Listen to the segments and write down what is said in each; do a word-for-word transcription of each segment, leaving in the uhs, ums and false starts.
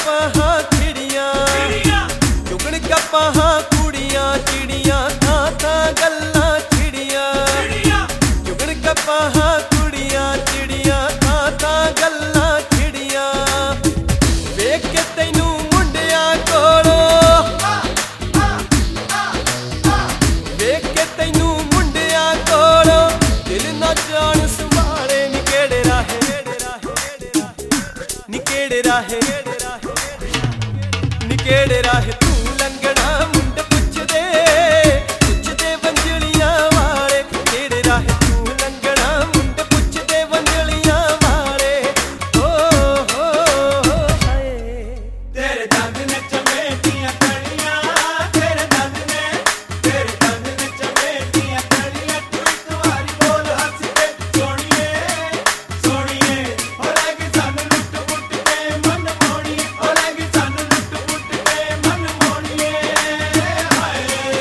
कपां चिड़ियां चुगण कपां कुड़ियां चिड़ियां थां थां गल्लां चिड़ियां चुगण कपां कुड़ियां चिड़ियां थां थां गल्लां चिड़ियां वेख के तैनू मुंडियां कोलों वेख के तैनू मुंडियां कोलों दिल ना जान संभाले नी केड़े राहे नी केड़े राहे नी केड़े राहे तू लंघना मुंड पुछदे पुछदे वंजलियां वाले केड़े राहे तू लंघना मुंड पुछदे वंजलियां वाले ओ हो हाय तेरे दंद ने चमेटियां कड़ियां तेरे दंद ने तेरे दंद ने चमेटियां कड़ियां तू एक वारी बोल हंस के सोनिए सोनिए हो लगी सानू लुट पुट के मन मोड़िए हो लगी सानू लुट पुट के मन मोड़िए हाय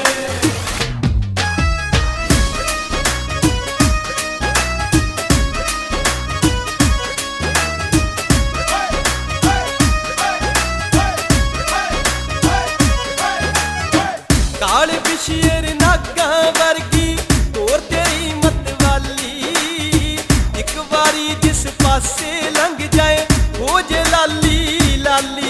काल बिशेर नागा वर्गी तोर तेरी मत वाली एक वारी जिस पासे लंघ जाए हो जे लाली लाली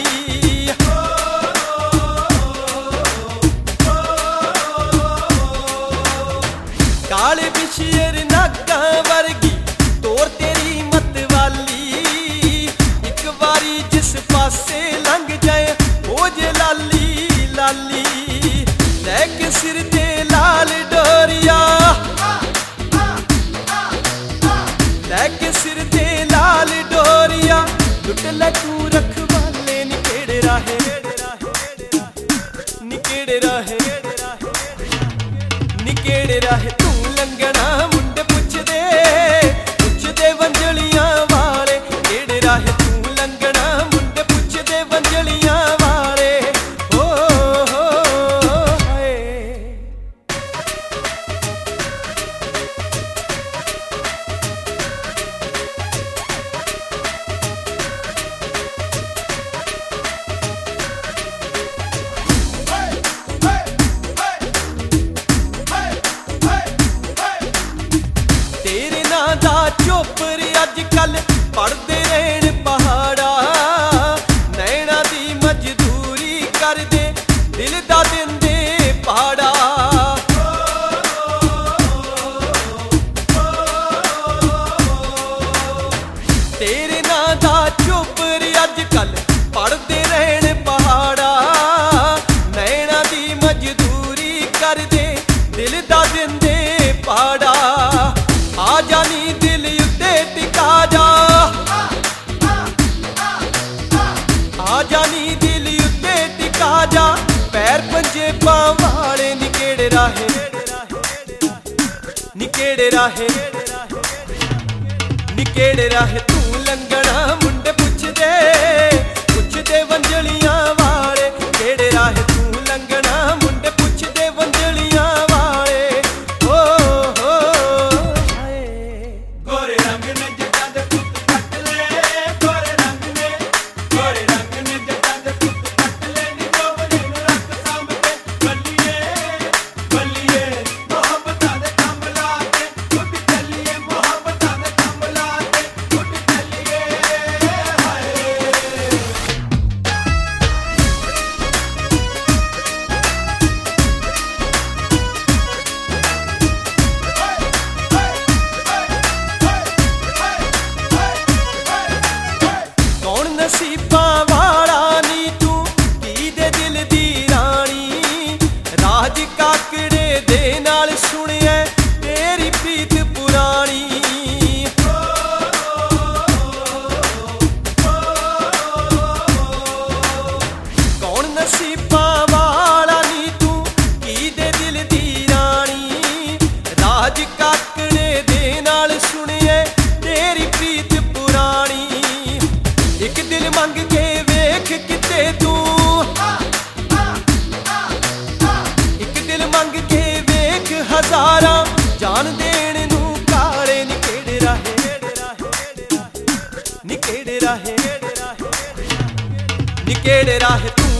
काल बिशेर नागा वर्गी तोर तेरी मत वाली एक वारी जिस पासे लंघ जाए हो जे लाली लाली लैके सिर ते लाल डोरिया लैके सिर ते लाल डोरिया लुट ले तू रखवाले नी केड़े राहे नी केड़े राहे नी केड़े राहे तू लंघना मुंड पुछदे पुछदे वंजलियां वाले केड़े राहे तू लंघना मुंड पुछदे वंजलियां वाले ओ हो हाय तेरे नां दा चोपर अज कल पढ़दे रहन पहाड़ा नैना दी मजदूरी करदे दिल दा दिंदे पहाड़ा तेरे नां दा चोपर अज कल पढ़दे रहन पहाड़ा नैना दी मजदूरी करदे दिल दा दिंदे पहाड़ा आ जानी दिल उत्ते टिका जा आ जानी दिल उत्ते टिका जा पैर पंजे पां वाले नी केड़े राहे नी केड़े राहे नी केड़े राहे तू लंघना मुंड पुछदे पुछदे वंजलियां वाले केड़े राहे तू लंघना मुंड पुछदे वंजलियां वाले ओ हो हाय गोरे रंग ने जटां दे पुत कट ले गोरे रंग ने गोरे रंग ने जटां दे पुत कट ले नी जोबने नू रख सांभ के बल्लिए बल्लिए मोहब्बतां दे कम ला के उठ चलिए मोहब्बतां दे कम ला के उठ चलिए हाय कौन नसीबां वाला नी तू की दे दिल दी रानी राज काकड़े दे नाल सुनिया तेरी प्रीत पुरानी कौन नसीबां वाला नी तू की दे दिल दी रानी राज काकड़े दे नाल सुनिया तेरी प्रीत पुरानी एक दिल मंग के वेख किते तू एक दिल मंग के वेख हजारां जान देण नू काले नी केड़े राहे नी केड़े राहे ਨੀ ਕਿਹੜੇ ਰਾਹ ਤੂੰ